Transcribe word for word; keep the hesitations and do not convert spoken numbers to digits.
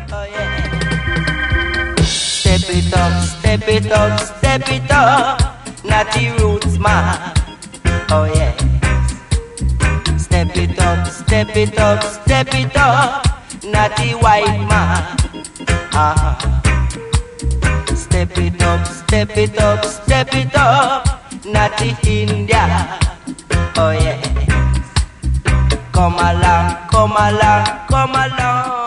Oh yeah. Step it up, step it up, step it up. Natty roots man. Oh yeah. Step it up, step it up, step it up. Natty white man. Ah. Step it up, step it up, step it up. Natty India. Oh yeah. Come along, come along, come along.